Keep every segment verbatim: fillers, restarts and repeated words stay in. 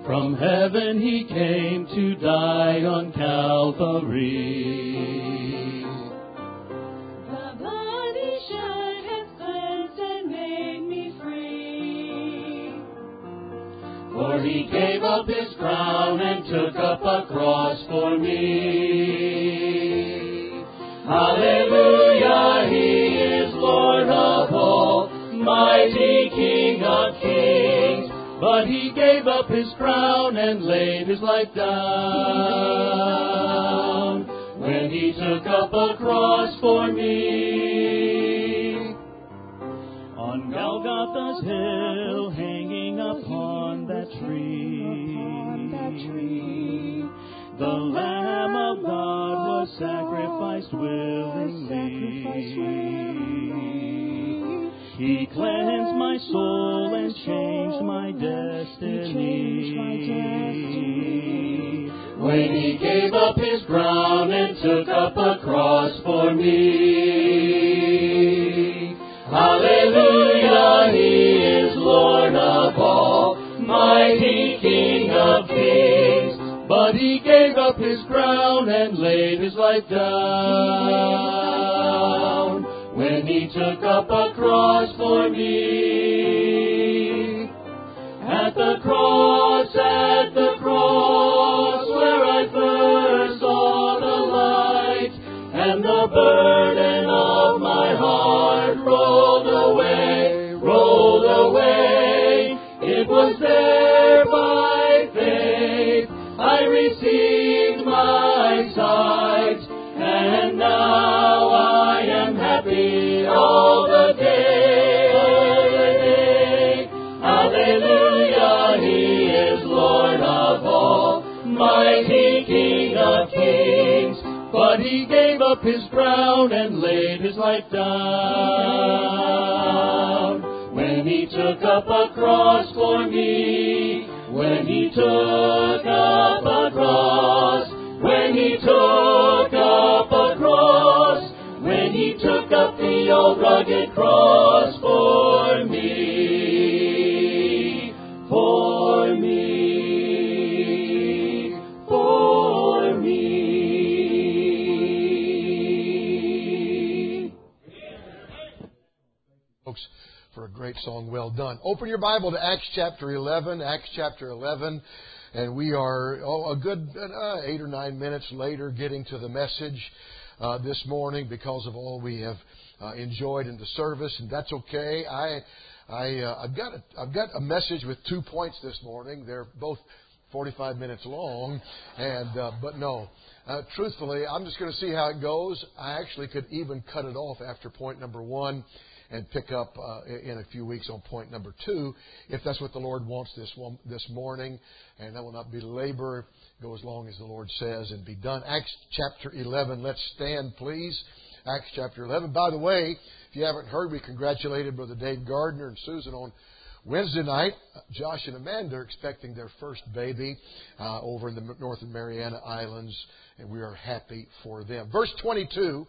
From heaven he came to die on Calvary. The blood he shed has cleansed and made me free. For he gave up his crown and took up a cross for me. Hallelujah, he is Lord of all, mighty King of kings. But he gave up his crown and laid his life down when he took up a cross for me. On Golgotha's hill, hanging upon that tree, the Lamb of God was sacrificed willingly. He cleansed my soul and changed my destiny. When he gave up his crown and took up a cross for me. Hallelujah, he is Lord of all, mighty King of kings. But he gave up his crown and laid his life down when he took up a cross for me. At the cross, at the cross, where I first saw the light, and the burden of my heart rolled away, rolled away. It was there by faith I received my sight, and now I am happy all the day. Hallelujah, he is Lord of all, mighty King of kings. But he gave up his crown and laid his life down when he took up a cross for me. When he took up a cross, when he took up a cross, when he took up the old rugged cross for me, for me, for me. Folks, for a great song, well done. Open your Bible to Acts chapter eleven, Acts chapter eleven, and we are oh, a good uh, eight or nine minutes later getting to the message uh, this morning because of all we have uh, enjoyed in the service, and that's okay. I, I, uh, I've got a, I've got a message with two points this morning. They're both forty-five minutes long, and uh, but no. Uh, truthfully, I'm just going to see how it goes. I actually could even cut it off after point number one and pick up uh, in a few weeks on point number two, if that's what the Lord wants this one, this morning. And that will not be labor. Go as long as the Lord says and be done. Acts chapter eleven. Let's stand, please. Acts chapter eleven. By the way, if you haven't heard, we congratulated Brother Dave Gardner and Susan on Wednesday night. Josh and Amanda are expecting their first baby uh, over in the Northern Mariana Islands, and we are happy for them. Verse twenty-two,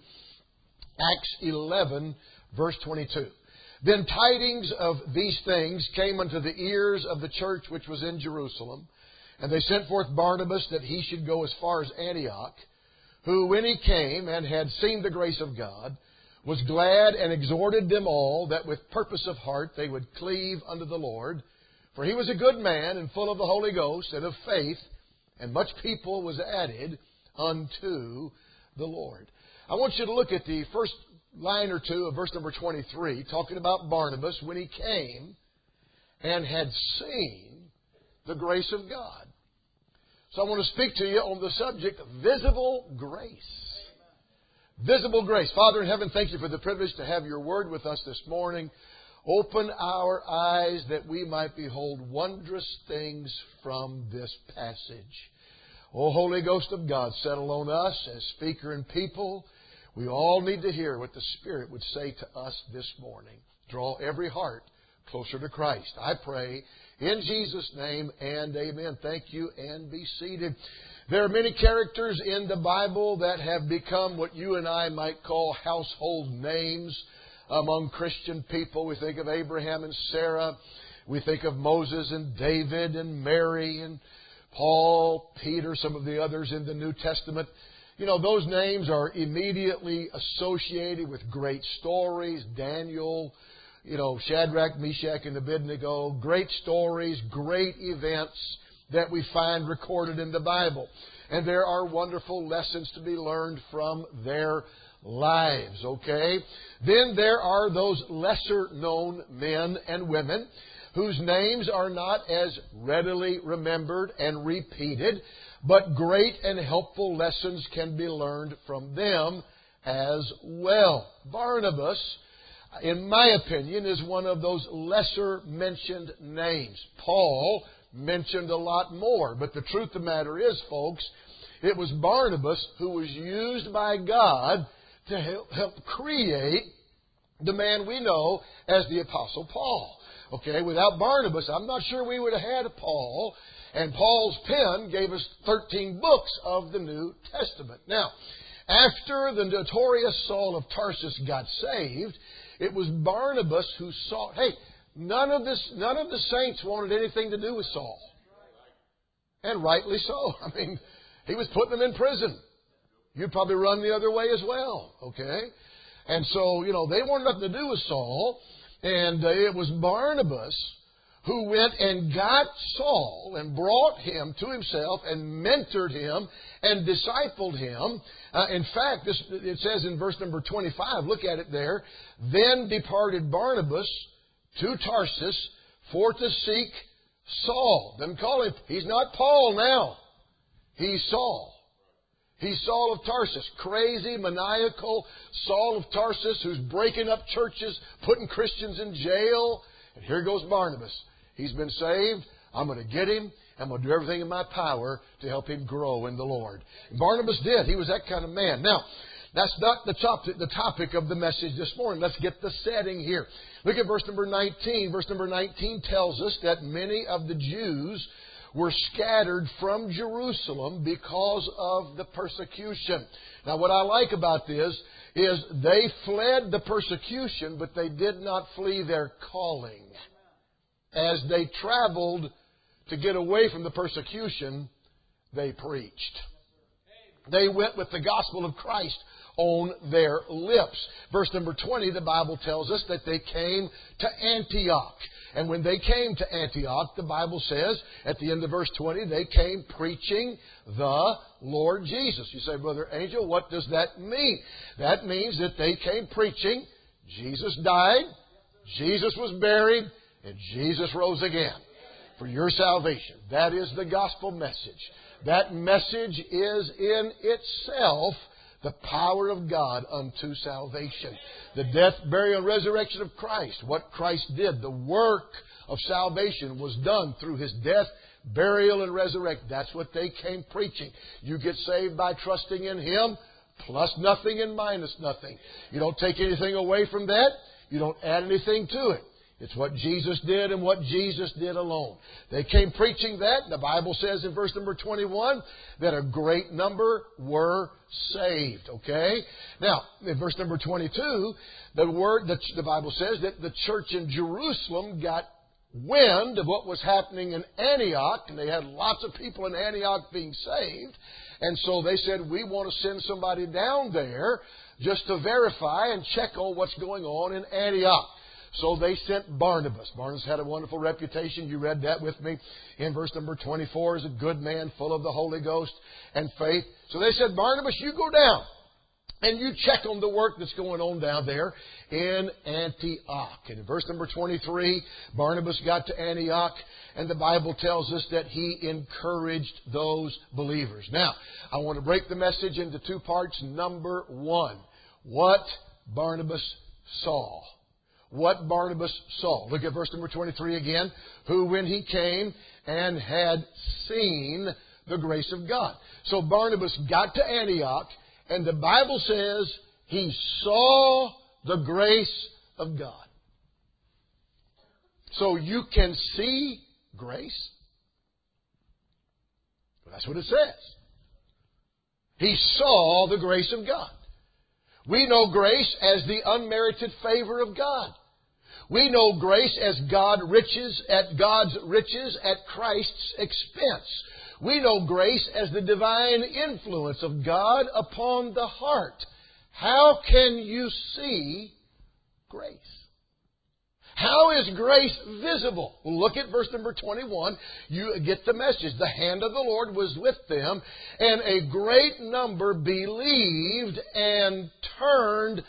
Acts eleven, verse twenty-two. Then tidings of these things came unto the ears of the church which was in Jerusalem, and they sent forth Barnabas that he should go as far as Antioch, who, when he came and had seen the grace of God, was glad and exhorted them all that with purpose of heart they would cleave unto the Lord. For he was a good man and full of the Holy Ghost and of faith, and much people was added unto the Lord. I want you to look at the first line or two of verse number twenty-three, talking about Barnabas when he came and had seen the grace of God. So I want to speak to you on the subject of visible grace. Visible grace. Father in heaven, thank you for the privilege to have your word with us this morning. Open our eyes that we might behold wondrous things from this passage. O Holy Ghost of God, settle on us as speaker and people. We all need to hear what the Spirit would say to us this morning. Draw every heart closer to Christ. I pray in Jesus' name and amen. Thank you, and be seated. There are many characters in the Bible that have become what you and I might call household names among Christian people. We think of Abraham and Sarah. We think of Moses and David and Mary and Paul, Peter, some of the others in the New Testament. You know, those names are immediately associated with great stories. Daniel, you know, Shadrach, Meshach, and Abednego. Great stories, great events that we find recorded in the Bible. And there are wonderful lessons to be learned from their lives, okay? Then there are those lesser-known men and women whose names are not as readily remembered and repeated, but great and helpful lessons can be learned from them as well. Barnabas, in my opinion, is one of those lesser-mentioned names. Paul mentioned a lot more, but the truth of the matter is, folks, it was Barnabas who was used by God to help create the man we know as the Apostle Paul. Okay, without Barnabas, I'm not sure we would have had Paul. And Paul's pen gave us thirteen books of the New Testament. Now, after the notorious Saul of Tarsus got saved, it was Barnabas who saw, hey, none of this, none of the saints wanted anything to do with Saul. And rightly so. I mean, he was putting them in prison. You'd probably run the other way as well, okay? And so, you know, they wanted nothing to do with Saul. And uh, it was Barnabas who went and got Saul and brought him to himself and mentored him and discipled him. Uh, in fact, this, it says in verse number twenty-five, look at it there. Then departed Barnabas to Tarsus for to seek Saul. Doesn't call him, he's not Paul now. He's Saul. He's Saul of Tarsus, crazy, maniacal Saul of Tarsus who's breaking up churches, putting Christians in jail. And here goes Barnabas. He's been saved. I'm going to get him. I'm going to do everything in my power to help him grow in the Lord. And Barnabas did. He was that kind of man. Now, that's not the topic, the topic of the message this morning. Let's get the setting here. Look at verse number nineteen. Verse number nineteen tells us that many of the Jews were scattered from Jerusalem because of the persecution. Now, what I like about this is they fled the persecution, but they did not flee their calling. As they traveled to get away from the persecution, they preached. They went with the gospel of Christ on their lips. Verse number twenty, the Bible tells us that they came to Antioch. And when they came to Antioch, the Bible says, at the end of verse twenty, they came preaching the Lord Jesus. You say, Brother Angel, what does that mean? That means that they came preaching, Jesus died, Jesus was buried, and Jesus rose again for your salvation. That is the gospel message. That message is in itself the power of God unto salvation. The death, burial, and resurrection of Christ. What Christ did, the work of salvation was done through His death, burial, and resurrection. That's what they came preaching. You get saved by trusting in Him, plus nothing and minus nothing. You don't take anything away from that. You don't add anything to it. It's what Jesus did and what Jesus did alone. They came preaching that. The Bible says in verse number twenty-one that a great number were saved. Okay? Now, in verse number twenty-two, the word the, the Bible says that the church in Jerusalem got wind of what was happening in Antioch, and they had lots of people in Antioch being saved. And so they said, we want to send somebody down there just to verify and check on what's going on in Antioch. So they sent Barnabas. Barnabas had a wonderful reputation. You read that with me in verse number twenty-four. As a good man, full of the Holy Ghost and faith. So they said, Barnabas, you go down and you check on the work that's going on down there in Antioch. And in verse number twenty-three, Barnabas got to Antioch, and the Bible tells us that he encouraged those believers. Now, I want to break the message into two parts. Number one, what Barnabas saw. What Barnabas saw. Look at verse number twenty-three again. Who, when he came and had seen the grace of God. So Barnabas got to Antioch, and the Bible says he saw the grace of God. So you can see grace. That's what it says. He saw the grace of God. We know grace as the unmerited favor of God. We know grace as God riches at God's riches at Christ's expense. We know grace as the divine influence of God upon the heart. How can you see grace? How is grace visible? Well, look at verse number twenty-one. You get the message. The hand of the Lord was with them, and a great number believed and turned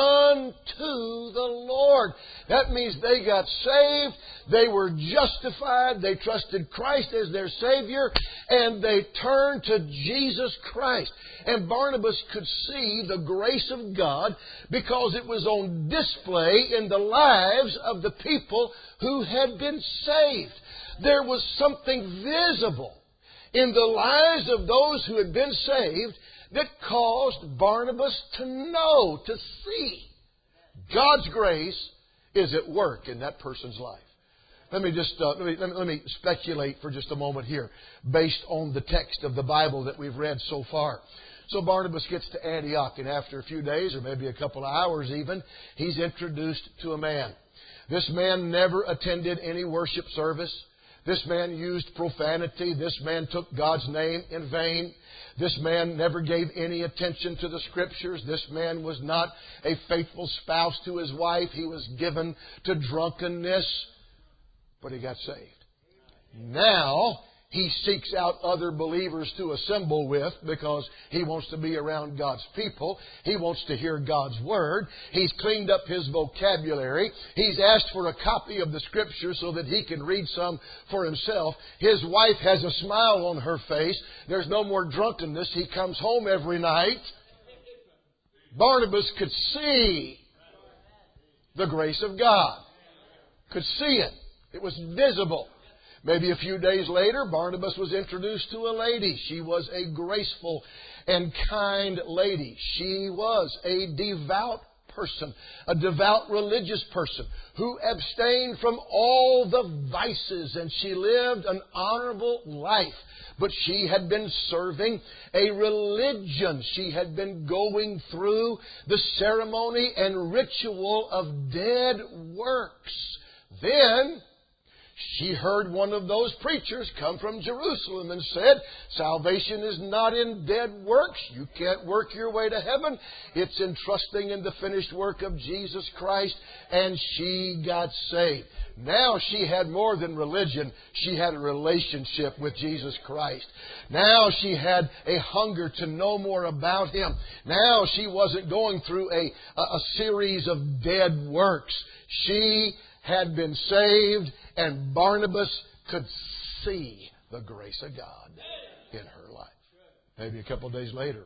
unto the Lord. That means they got saved, they were justified, they trusted Christ as their Savior, and they turned to Jesus Christ. And Barnabas could see the grace of God because it was on display in the lives of the people who had been saved. There was something visible in the lives of those who had been saved that caused Barnabas to know, to see God's grace is at work in that person's life. Let me just uh, let, me, let me let me speculate for just a moment here, based on the text of the Bible that we've read so far. So Barnabas gets to Antioch, and after a few days, or maybe a couple of hours even, he's introduced to a man. This man never attended any worship service. This man used profanity. This man took God's name in vain. This man never gave any attention to the Scriptures. This man was not a faithful spouse to his wife. He was given to drunkenness. But he got saved. Now he seeks out other believers to assemble with because he wants to be around God's people. He wants to hear God's Word. He's cleaned up his vocabulary. He's asked for a copy of the Scripture so that he can read some for himself. His wife has a smile on her face. There's no more drunkenness. He comes home every night. Barnabas could see the grace of God. Could see it. It was visible. Maybe a few days later, Barnabas was introduced to a lady. She was a graceful and kind lady. She was a devout person, a devout religious person who abstained from all the vices, and she lived an honorable life. But she had been serving a religion. She had been going through the ceremony and ritual of dead works. Then she heard one of those preachers come from Jerusalem and said, salvation is not in dead works. You can't work your way to heaven. It's in trusting in the finished work of Jesus Christ. And she got saved. Now she had more than religion. She had a relationship with Jesus Christ. Now she had a hunger to know more about Him. Now she wasn't going through a, a, a series of dead works. She had been saved, and Barnabas could see the grace of God in her life. Maybe a couple of days later,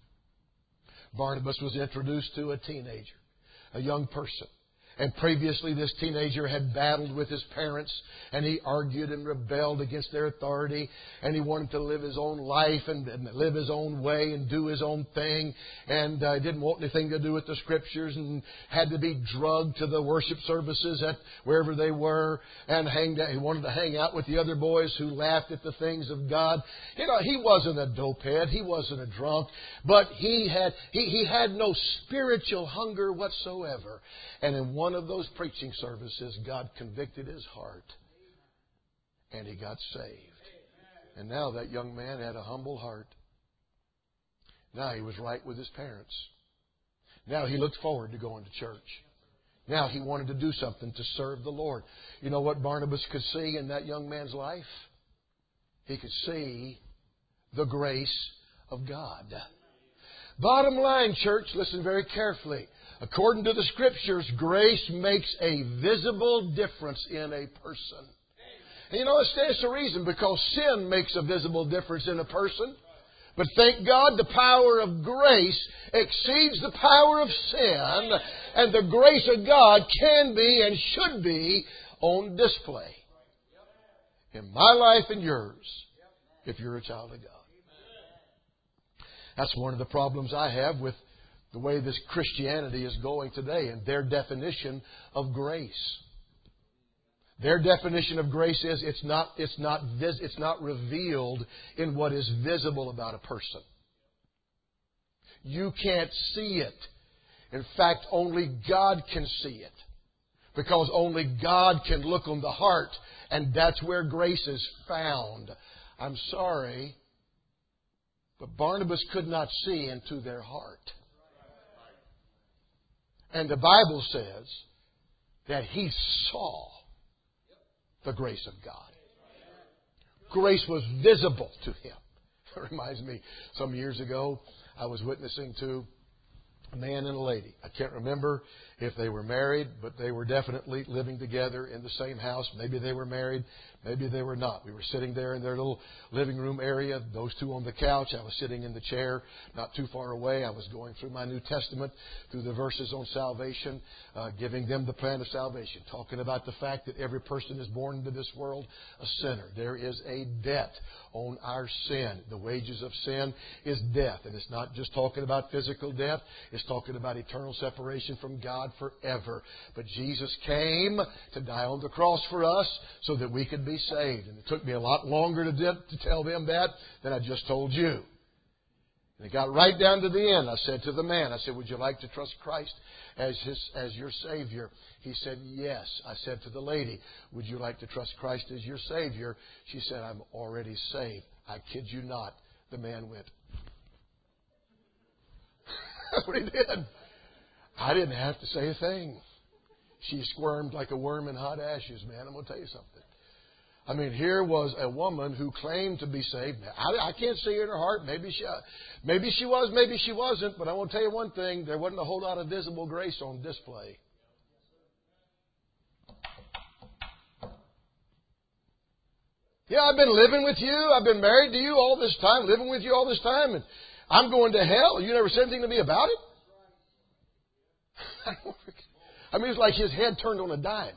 Barnabas was introduced to a teenager, a young person. And previously this teenager had battled with his parents, and he argued and rebelled against their authority, and he wanted to live his own life and, and live his own way and do his own thing, and uh, didn't want anything to do with the Scriptures, and had to be drugged to the worship services at wherever they were, and hanged out. He wanted to hang out with the other boys who laughed at the things of God. You know, he wasn't a dopehead, he wasn't a drunk, but he had he, he had no spiritual hunger whatsoever. And in one of those preaching services, God convicted his heart, and he got saved. And now that young man had a humble heart. Now he was right with his parents. Now he looked forward to going to church. Now he wanted to do something to serve the Lord. You know what Barnabas could see in that young man's life? He could see the grace of God. Bottom line, church, listen very carefully. According to the Scriptures, grace makes a visible difference in a person. And you know, it stands to reason, because sin makes a visible difference in a person. But thank God, the power of grace exceeds the power of sin, and the grace of God can be and should be on display in my life and yours, if you're a child of God. That's one of the problems I have with the way this Christianity is going today, and their definition of grace. Their definition of grace is it's not it's not vis, it's not revealed in what is visible about a person. You can't see it. In fact, only God can see it. Because only God can look on the heart, and that's where grace is found. I'm sorry, but Barnabas could not see into their heart. And the Bible says that he saw the grace of God. Grace was visible to him. It reminds me, some years ago, I was witnessing to a man and a lady. I can't remember if they were married, but they were definitely living together in the same house. Maybe they were married. Maybe they were not. We were sitting there in their little living room area, those two on the couch. I was sitting in the chair not too far away. I was going through my New Testament, through the verses on salvation, uh, giving them the plan of salvation, talking about the fact that every person is born into this world a sinner. There is a debt on our sin. The wages of sin is death. And it's not just talking about physical death. It's talking about eternal separation from God forever. But Jesus came to die on the cross for us so that we could be saved. And it took me a lot longer to, dip, to tell them that than I just told you. And it got right down to the end. I said to the man, I said, would you like to trust Christ as his, as your Savior? He said, yes. I said to the lady, would you like to trust Christ as your Savior? She said, I'm already saved. I kid you not. The man went. That's what he did. I didn't have to say a thing. She squirmed like a worm in hot ashes, man. I'm going to tell you something. I mean, here was a woman who claimed to be saved. I, I can't see in her heart. Maybe she, maybe she was, maybe she wasn't. But I want to tell you one thing. There wasn't a whole lot of visible grace on display. Yeah, I've been living with you. I've been married to you all this time, living with you all this time, and I'm going to hell. You never said anything to me about it? I mean, it's like his head turned on a dime.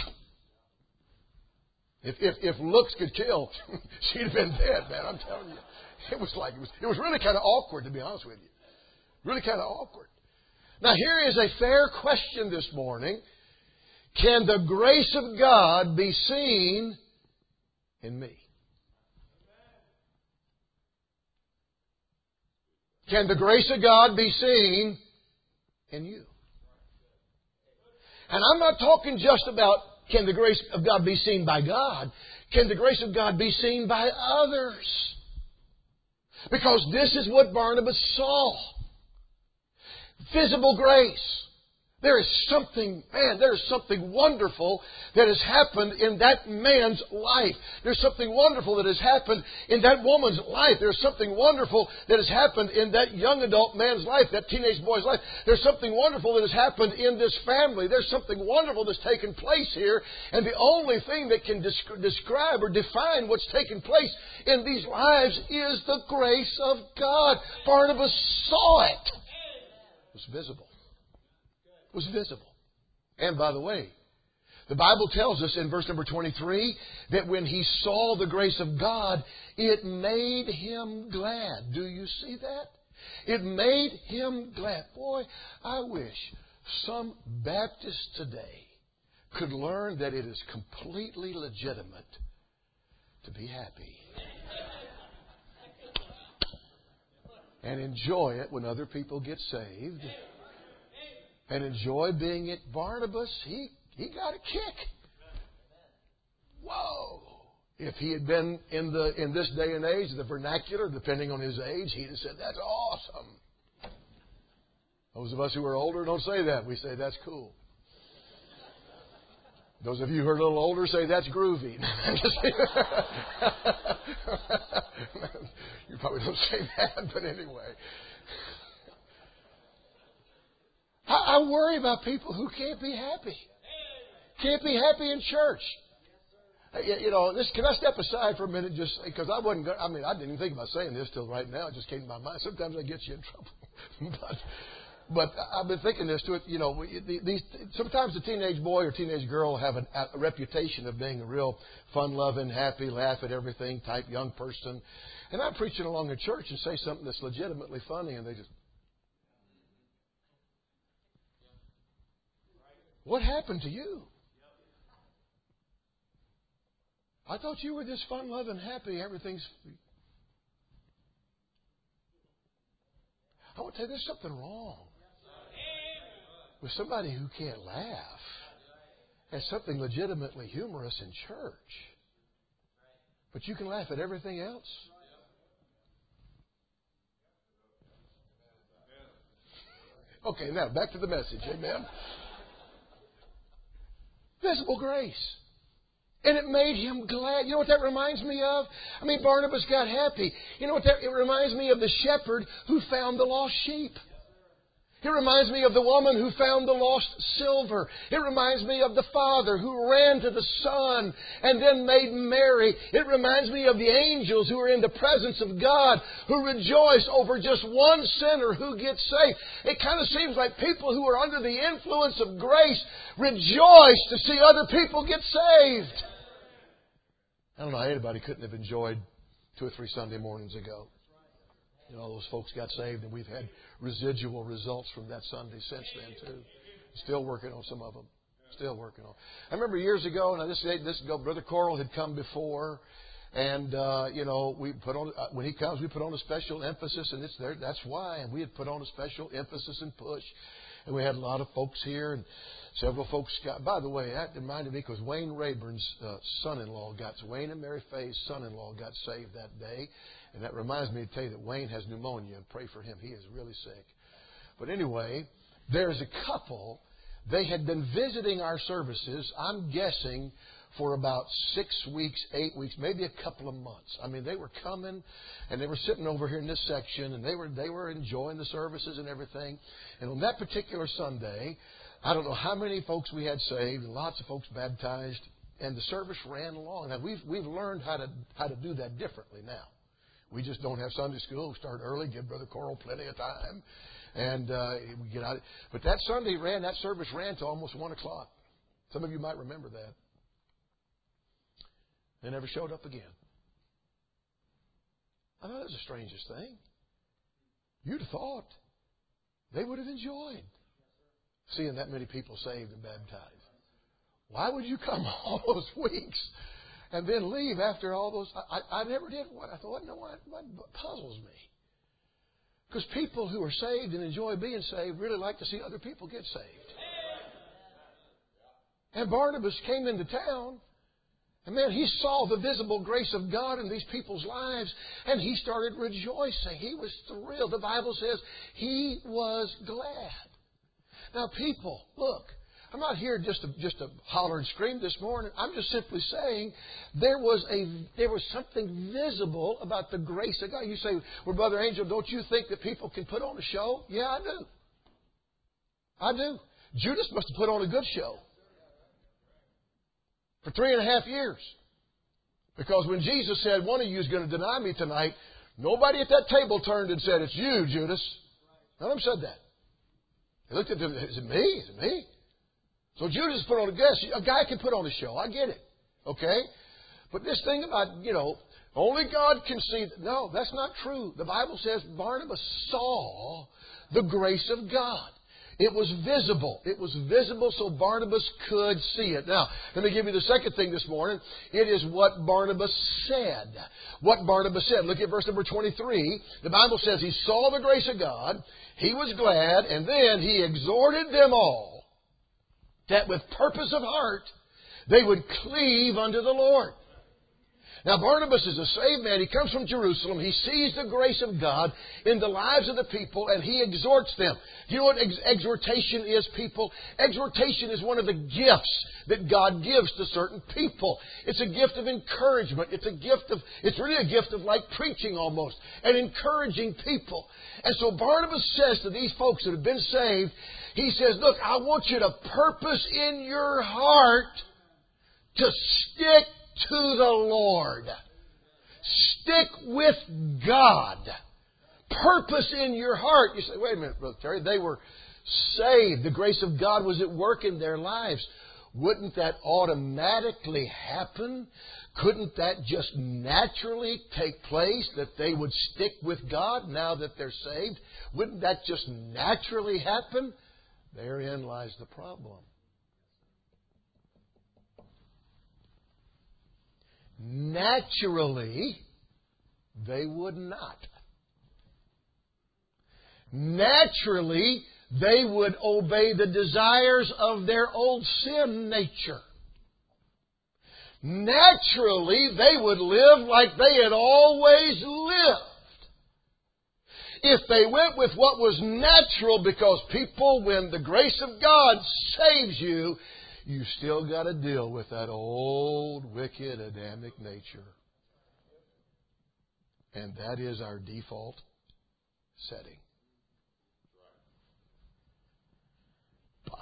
If, if, if looks could kill, she'd have been dead, man. I'm telling you. It was like, it was, it was really kind of awkward, to be honest with you. Really kind of awkward. Now, here is a fair question this morning. Can the grace of God be seen in me? Can the grace of God be seen in you? And I'm not talking just about can the grace of God be seen by God. Can the grace of God be seen by others? Because this is what Barnabas saw. Visible grace. There is something, man, there is something wonderful that has happened in that man's life. There's something wonderful that has happened in that woman's life. There's something wonderful that has happened in that young adult man's life, that teenage boy's life. There's something wonderful that has happened in this family. There's something wonderful that's taken place here. And the only thing that can desc- describe or define what's taken place in these lives is the grace of God. Barnabas saw it. It was visible. Was visible. And by the way, the Bible tells us in verse number twenty-three that when he saw the grace of God, it made him glad. Do you see that? It made him glad. Boy, I wish some Baptists today could learn that it is completely legitimate to be happy. And enjoy it when other people get saved. And enjoy being it. Barnabas, he, he got a kick. Whoa. If he had been in the in this day and age, the vernacular, depending on his age, he'd have said, that's awesome. Those of us who are older don't say that. We say, that's cool. Those of you who are a little older say, that's groovy. You probably don't say that, but anyway. I worry about people who can't be happy. Can't be happy in church. You know, this, can I step aside for a minute just because I wasn't, I mean, I didn't even think about saying this till right now. It just came to my mind. Sometimes I get you in trouble. but, but I've been thinking this to it, you know, these, sometimes the teenage boy or teenage girl have an, a reputation of being a real fun-loving, happy, laugh at everything type young person. And I'm preaching along in church and say something that's legitimately funny and they just, what happened to you? I thought you were this fun-loving, happy, everything's... I want to tell you, there's something wrong with somebody who can't laugh. as something legitimately humorous in church. But you can laugh at everything else. Okay, now back to the message. Amen. Visible grace. And it made him glad. You know what that reminds me of? I mean, Barnabas got happy. You know what that, it reminds me of the shepherd who found the lost sheep. It reminds me of the woman who found the lost silver. It reminds me of the father who ran to the son and then made merry. It reminds me of the angels who are in the presence of God who rejoice over just one sinner who gets saved. It kind of seems like people who are under the influence of grace rejoice to see other people get saved. I don't know how anybody couldn't have enjoyed two or three Sunday mornings ago. You know, all those folks got saved, and we've had residual results from that Sunday since then, too. Still working on some of them. Still working on. I remember years ago, now this this ago, Brother Coral had come before, and uh, you know, we put on uh, when he comes, we put on a special emphasis, and it's there. That's why, and we had put on a special emphasis and push, and we had a lot of folks here, and several folks got. By the way, that reminded me because Wayne Rayburn's uh, son-in-law got Wayne and Mary Faye's son-in-law got saved that day. And that reminds me to tell you that Wayne has pneumonia and pray for him. He is really sick. But anyway, there's a couple. They had been visiting our services, I'm guessing, for about six weeks, eight weeks, maybe a couple of months. I mean, they were coming and they were sitting over here in this section and they were they were enjoying the services and everything. And on that particular Sunday, I don't know how many folks we had saved and lots of folks baptized. And the service ran long. Now, we've we've learned how to how to do that differently now. We just don't have Sunday school. We start early, give Brother Coral plenty of time, and uh, we get out. But that Sunday ran, that service ran to almost one o'clock. Some of you might remember that. They never showed up again. I thought that was the strangest thing. You'd have thought they would have enjoyed seeing that many people saved and baptized. Why would you come all those weeks and then leave after all those? I, I, I never did what I thought. No, what, what puzzles me? Because people who are saved and enjoy being saved really like to see other people get saved. And Barnabas came into town, and man, he saw the visible grace of God in these people's lives, and he started rejoicing. He was thrilled. The Bible says he was glad. Now, people, look. I'm not here just to just to holler and scream this morning. I'm just simply saying there was a there was something visible about the grace of God. You say, well, Brother Angel, don't you think that people can put on a show? Yeah, I do. I do. Judas must have put on a good show for three and a half years. Because when Jesus said, one of you is going to deny me tonight, nobody at that table turned and said, it's you, Judas. None of them said that. They looked at them, is it me? Is it me? So Judas put on a guest. A guy can put on a show. I get it. Okay? But this thing about, you know, only God can see. No, that's not true. The Bible says Barnabas saw the grace of God. It was visible. It was visible so Barnabas could see it. Now, let me give you the second thing this morning. It is what Barnabas said. What Barnabas said. Look at verse number twenty-three. The Bible says he saw the grace of God. He was glad. And then he exhorted them all that with purpose of heart they would cleave unto the Lord. Now, Barnabas is a saved man. He comes from Jerusalem. He sees the grace of God in the lives of the people, and he exhorts them. Do you know what ex- exhortation is, people? Exhortation is one of the gifts that God gives to certain people. It's a gift of encouragement. It's a gift of, it's really a gift of like preaching almost, and encouraging people. And so Barnabas says to these folks that have been saved, he says, look, I want you to purpose in your heart to stick to the Lord. Stick with God. Purpose in your heart. You say, wait a minute, Brother Terry. They were saved. The grace of God was at work in their lives. Wouldn't that automatically happen? Couldn't that just naturally take place, that they would stick with God now that they're saved? Wouldn't that just naturally happen? Therein lies the problem. Naturally, they would not. Naturally, they would obey the desires of their old sin nature. naturally they would live like they had always lived. If they went with what was natural, because people, when the grace of God saves you, you still got to deal with that old, wicked, Adamic nature. And that is our default setting. But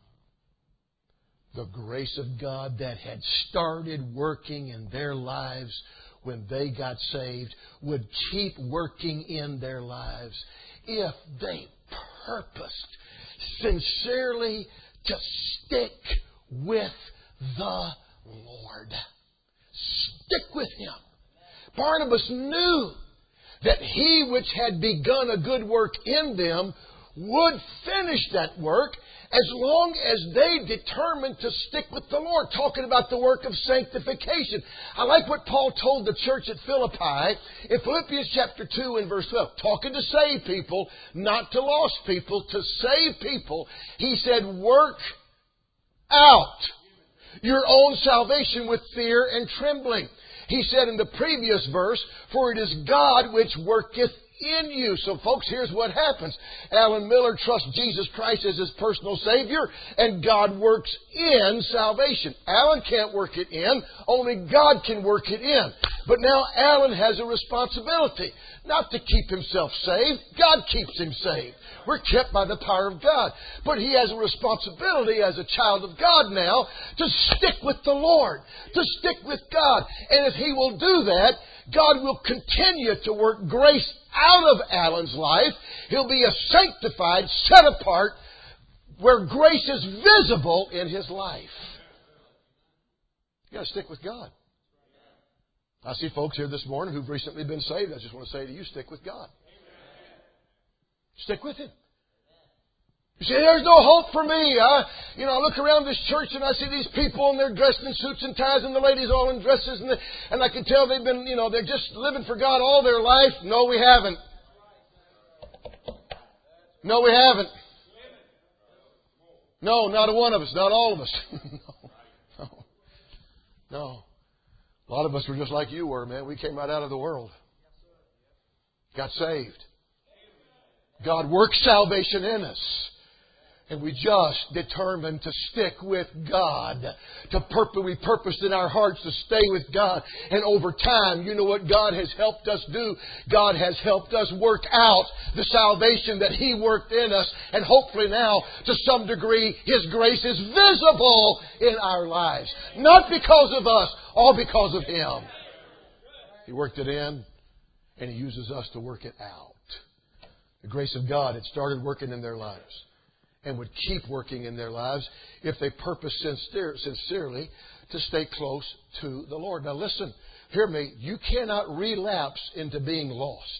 the grace of God that had started working in their lives when they got saved would keep working in their lives if they purposed sincerely to stick with the Lord. Stick with Him. Barnabas knew that he which had begun a good work in them would finish that work as long as they determined to stick with the Lord. Talking about the work of sanctification. I like what Paul told the church at Philippi in Philippians chapter two and verse twelve. Talking to saved people, not to lost people, to save people. He said, work out your own salvation with fear and trembling. He said in the previous verse, for it is God which worketh in you. So folks, here's what happens. Alan Miller trusts Jesus Christ as his personal Savior, and God works in salvation. Alan can't work it in. Only God can work it in. But now Alan has a responsibility. Not to keep himself saved. God keeps him saved. We're kept by the power of God. But he has a responsibility as a child of God now to stick with the Lord. To stick with God. And if he will do that, God will continue to work grace out of Alan's life. He'll be a sanctified, set apart, where grace is visible in his life. You've got to stick with God. I see folks here this morning who've recently been saved. I just want to say to you, stick with God. Stick with Him. You say, there's no hope for me. I, you know, I look around this church and I see these people and they're dressed in suits and ties and the ladies all in dresses and, the, and I can tell they've been, you know, they're just living for God all their life. No, we haven't. No, we haven't. No, not a one of us. Not all of us. no. No. No. A lot of us were just like you were, man. We came right out of the world. Got saved. God worked salvation in us. And we just determined to stick with God. To purpose, we purposed in our hearts to stay with God. And over time, you know what God has helped us do? God has helped us work out the salvation that He worked in us. And hopefully now, to some degree, His grace is visible in our lives. Not because of us, all because of Him. He worked it in, and He uses us to work it out. The grace of God had started working in their lives and would keep working in their lives if they purpose sincere, sincerely to stay close to the Lord. Now listen, hear me. You cannot relapse into being lost.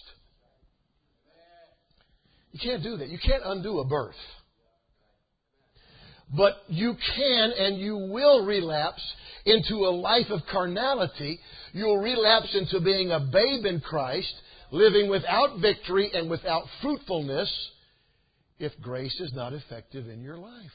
You can't do that. You can't undo a birth. But you can and you will relapse into a life of carnality. You'll relapse into being a babe in Christ, living without victory and without fruitfulness, if grace is not effective in your life.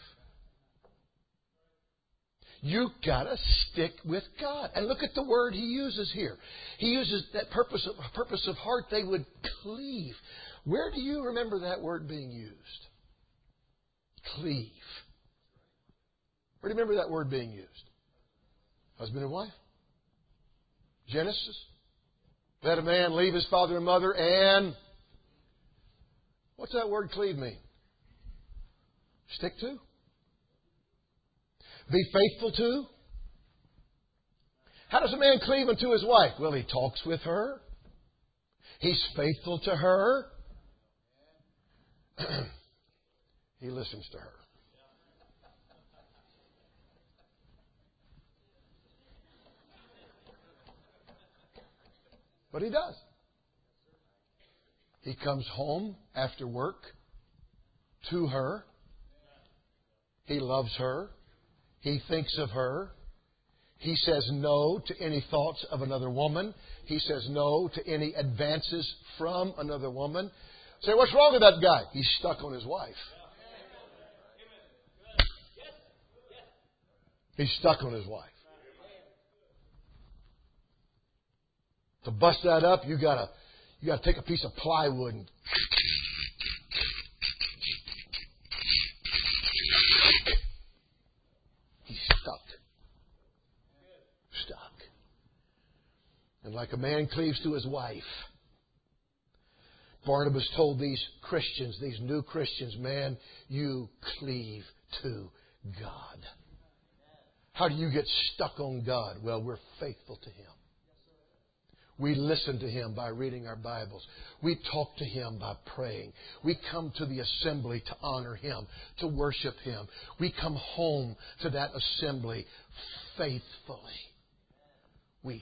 You've got to stick with God. And look at the word He uses here. He uses that purpose of, purpose of heart. They would cleave. Where do you remember that word being used? Cleave. Where do you remember that word being used? Husband and wife? Genesis? Let a man leave his father and mother and... What's that word cleave mean? Stick to? Be faithful to? How does a man cleave unto his wife? Well, he talks with her. He's faithful to her. He listens to her. But he does. He comes home after work to her. He loves her. He thinks of her. He says no to any thoughts of another woman. He says no to any advances from another woman. Say, what's wrong with that guy? He's stuck on his wife. He's stuck on his wife. To bust that up, you gotta you gotta take a piece of plywood and he's stuck. Stuck. And like a man cleaves to his wife, Barnabas told these Christians, these new Christians, man, you cleave to God. How do you get stuck on God? Well, we're faithful to Him. We listen to Him by reading our Bibles. We talk to Him by praying. We come to the assembly to honor Him, to worship Him. We come home to that assembly faithfully. We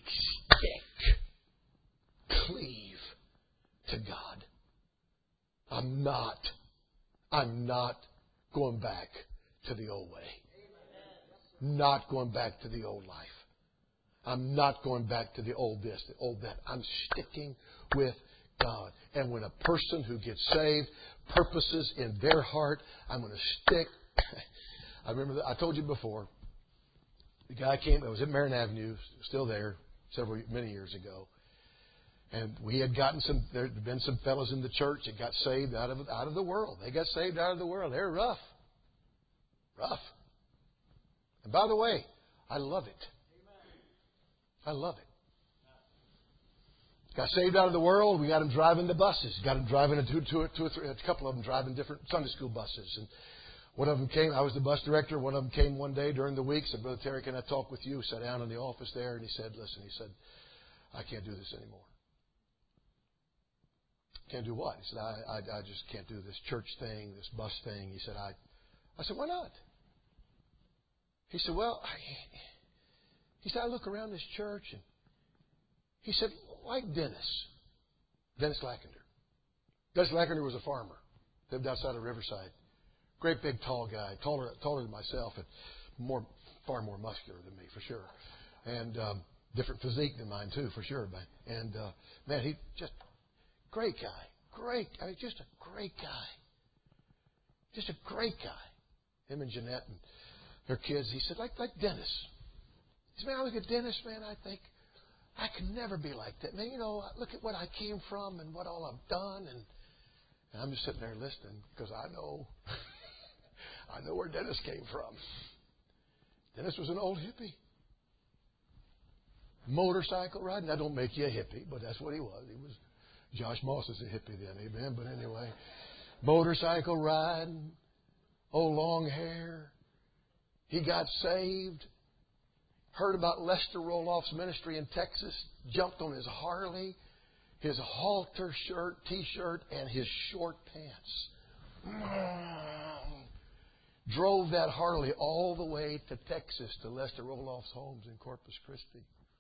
stick, cleave to God. I'm not, I'm not going back to the old way. Not going back to the old life. I'm not going back to the old this, the old that. I'm sticking with God. And when a person who gets saved purposes in their heart, I'm going to stick. I remember, I told you before, the guy came, it was at Marion Avenue, still there, several, many years ago. And we had gotten some, there had been some fellows in the church that got saved out of, out of the world. They got saved out of the world. They're rough. Rough. And by the way, I love it. I love it. Got saved out of the world. We got them driving the buses. Got them driving a, two, two, two or three, a couple of them driving different Sunday school buses. And one of them came. I was the bus director. One of them came one day during the week. Said, "Brother Terry, can I talk with you?" Sat down in the office there, and he said, "Listen," he said, "I can't do this anymore." Can't do what? He said, I, I, I just can't do this church thing, this bus thing. He said, I, I said, "Why not?" He said, "Well," I, he said, "I look around this church," and he said, "Like Dennis, Dennis Lackender. Dennis Lackender was a farmer, lived outside of Riverside. Great big tall guy, taller taller than myself, and more far more muscular than me for sure, and um, different physique than mine too for sure. But and uh, man, he just great guy, great. I mean, just a great guy, just a great guy. Him and Jeanette and their kids. He said, like like Dennis. He said, "Man, I look at Dennis, man. I think I can never be like that. Man, you know, look at what I came from and what all I've done." And, and I'm just sitting there listening because I know, I know where Dennis came from. Dennis was an old hippie. Motorcycle riding. That don't make you a hippie, but that's what he was. He was. Josh Moss is a hippie then, amen. But anyway, motorcycle riding, oh, long hair. He got saved. Heard about Lester Roloff's ministry in Texas, jumped on his Harley, his halter shirt, T-shirt, and his short pants. Drove that Harley all the way to Texas to Lester Roloff's homes in Corpus Christi.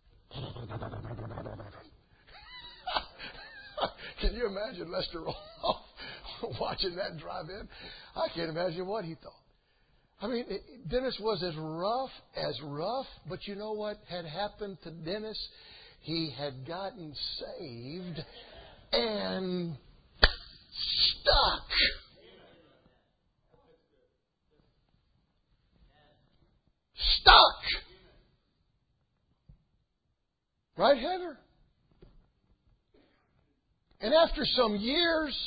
Can you imagine Lester Roloff watching that drive in? I can't imagine what he thought. I mean, it, Dennis was as rough as rough, but you know what had happened to Dennis? He had gotten saved and stuck. Stuck. Right, Heather? And after some years,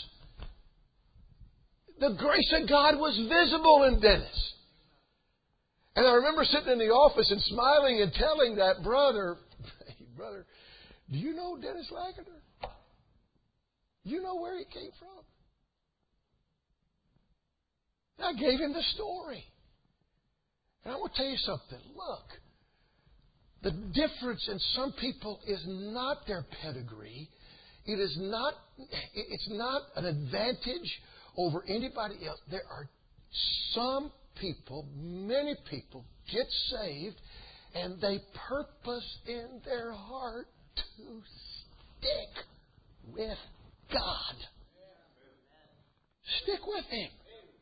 the grace of God was visible in Dennis. And I remember sitting in the office and smiling and telling that brother, "Hey, brother, do you know Dennis Lackender? Do you know where he came from?" And I gave him the story. And I want to tell you something. Look, the difference in some people is not their pedigree. It is not, it's not an advantage over anybody else. There are some people, many people, get saved and they purpose in their heart to stick with God. Stick with Him.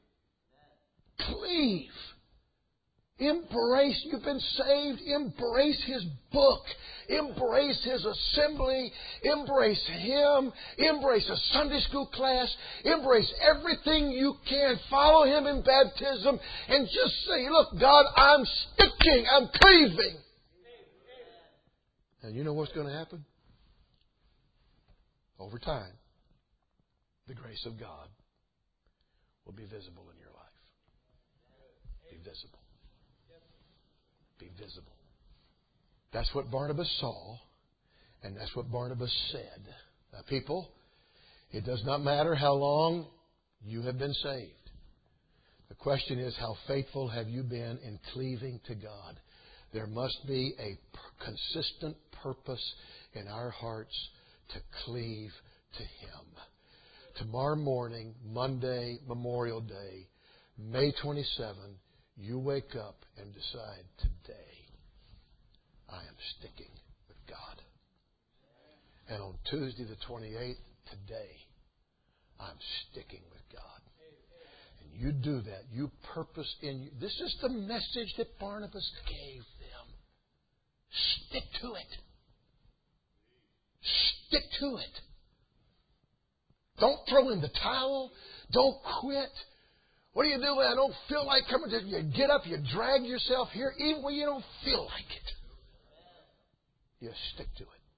Cleave. Embrace. You've been saved. Embrace His book. Embrace His assembly. Embrace Him. Embrace a Sunday school class. Embrace everything you can. Follow Him in baptism. And just say, "Look, God, I'm sticking. I'm cleaving." And you know what's going to happen? over time, the grace of God will be visible in your life. Be visible. Be visible. That's what Barnabas saw, and that's what Barnabas said. Now, people, it does not matter how long you have been saved. The question is, how faithful have you been in cleaving to God? There must be a consistent purpose in our hearts to cleave to Him. Tomorrow morning, Monday, Memorial Day, May twenty-seventh, you wake up and decide, today, I am sticking with God. And on Tuesday the twenty-eighth, today, I'm sticking with God. And you do that. You purpose in you. This is the message that Barnabas gave them. Stick to it. Stick to it. Don't throw in the towel. Don't quit. What do you do when I don't feel like coming to you? Get up, you drag yourself here, even when you don't feel like it. You stick to it.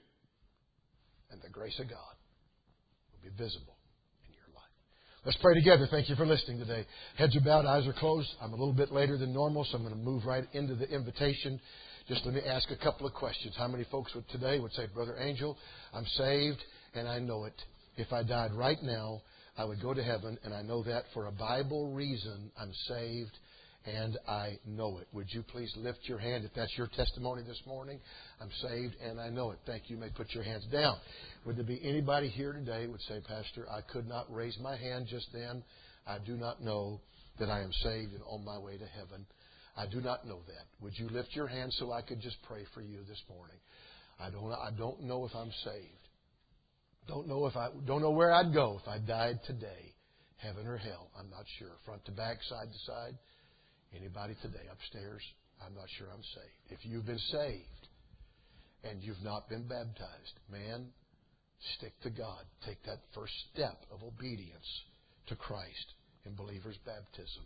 And the grace of God will be visible in your life. Let's pray together. Thank you for listening today. Heads are bowed, eyes are closed. I'm a little bit later than normal, so I'm going to move right into the invitation. Just let me ask a couple of questions. How many folks would today would say, Brother Angel, I'm saved and I know it. If I died right now, I would go to heaven, and I know that for a Bible reason. I'm saved and I know it. Would you please lift your hand if that's your testimony this morning? I'm saved and I know it. Thank you. You may put your hands down. Would there be anybody here today who would say, Pastor, I could not raise my hand just then. I do not know that I am saved and on my way to heaven. I do not know that. Would you lift your hand so I could just pray for you this morning? I don't, I don't know if I'm saved. Don't know if I don't know where I'd go if I died today, heaven or hell. I'm not sure. Front to back, side to side. Anybody today upstairs? I'm not sure I'm saved. If you've been saved and you've not been baptized, man, stick to God. Take that first step of obedience to Christ in believer's baptism.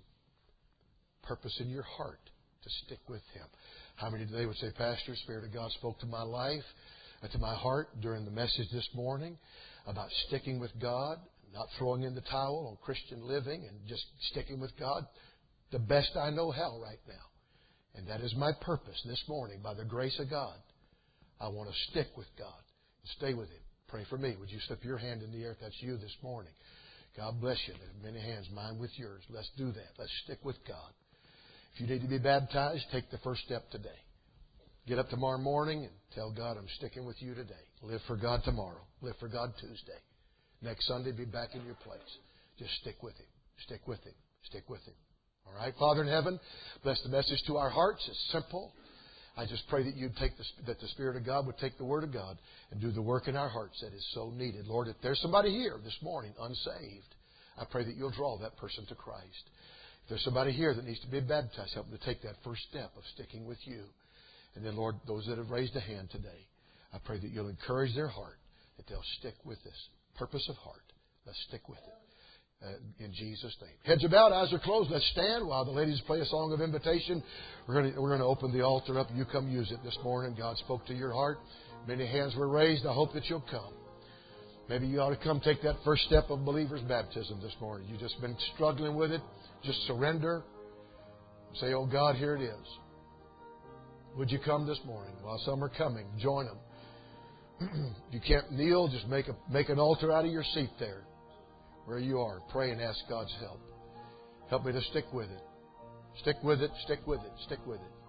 Purpose in your heart to stick with Him. How many today would say, Pastor, Spirit of God spoke to my life, to my heart during the message this morning about sticking with God, not throwing in the towel on Christian living and just sticking with God the best I know how right now. And that is my purpose this morning. By the grace of God, I want to stick with God and stay with Him. Pray for me. Would you slip your hand in the air if that's you this morning? God bless you. There are many hands, mine with yours. Let's do that. Let's stick with God. If you need to be baptized, take the first step today. Get up tomorrow morning and tell God, I'm sticking with you today. Live for God tomorrow. Live for God Tuesday. Next Sunday, be back in your place. Just stick with Him. Stick with Him. Stick with Him. All right, Father in heaven, bless the message to our hearts. It's simple. I just pray that you'd take the, that the Spirit of God would take the Word of God and do the work in our hearts that is so needed. Lord, if there's somebody here this morning unsaved, I pray that you'll draw that person to Christ. If there's somebody here that needs to be baptized, help them to take that first step of sticking with you. And then, Lord, those that have raised a hand today, I pray that you'll encourage their heart, that they'll stick with this purpose of heart. Let's stick with it. Uh, in Jesus' name. Heads are bowed, eyes are closed. Let's stand while the ladies play a song of invitation. We're going to, we're going to open the altar up. You come use it this morning. God spoke to your heart. Many hands were raised. I hope that you'll come. Maybe you ought to come take that first step of believer's baptism this morning. You've just been struggling with it. Just surrender. Say, oh God, here it is. Would you come this morning? While some are coming, join them. If you can't kneel, just make a make an altar out of your seat there. Where you are, pray and ask God's help. Help me to stick with it. Stick with it, stick with it, stick with it.